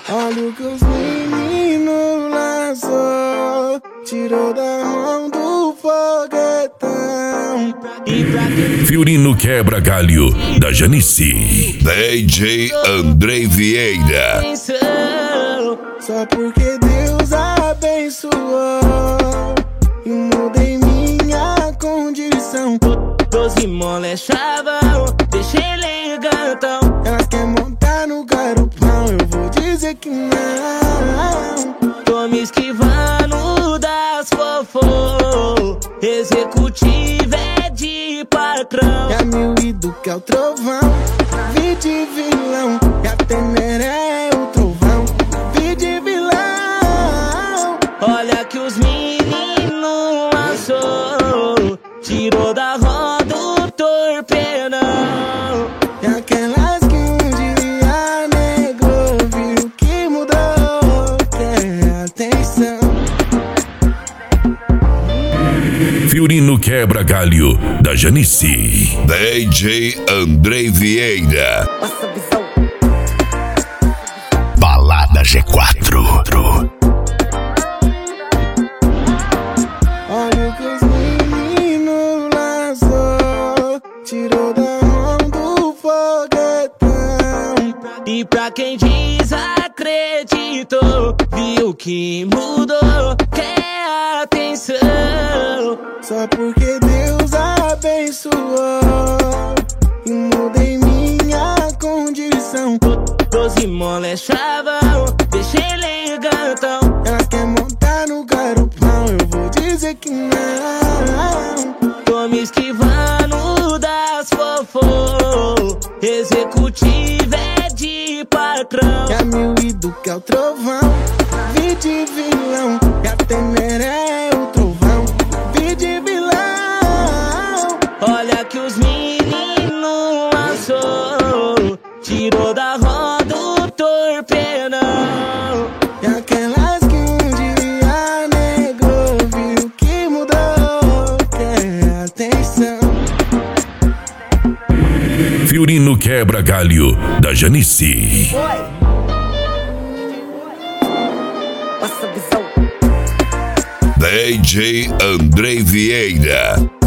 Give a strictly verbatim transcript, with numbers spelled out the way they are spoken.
Olha o que os meninos lançou, tirou da mão do foguetão. Fiorino Quebra Galho, da Janice. D J Andrei Vieira. Só porque Deus abençoou e mudei minha condição. Doze mole chavão, deixei elegantão. Elas querem montar no garupão, eu vou dizer que não. Tô me esquivando das fofô. Executivo é de patrão. E a mil e do que é o trovão, vi de vilão. E a Temer é o trovão, vi de vilão. Olha que os meninos lançou, tirou da roda o torpedão. E aquelas que um dia negou, viu que mudou, quer atenção. Fiorino Quebra Galho, da Janice. D J Andrei Vieira. Balada G quatro. Olha o que os meninos lançou, tirou da mão do foguetão. E pra quem desacreditou, viu que mudou, quer atenção. Só porque Deus abençoou e mudei minha condição. Doze mole chavão, deixei elegantão. Elas querem montar no garupão, eu vou dizer que não. Tô me esquivando das fofô. Executivo é de patrão. E a mil e do que é o trovão, vi de vilão. E a Temer é o trovão, vi de vilão. Olha que os meninos lançou, tirou da roda o torpedão. E aquelas que um dia negou, viu que mudou, quer atenção. Fiorino Quebra Galho, da Janice. D J Andrei Vieira.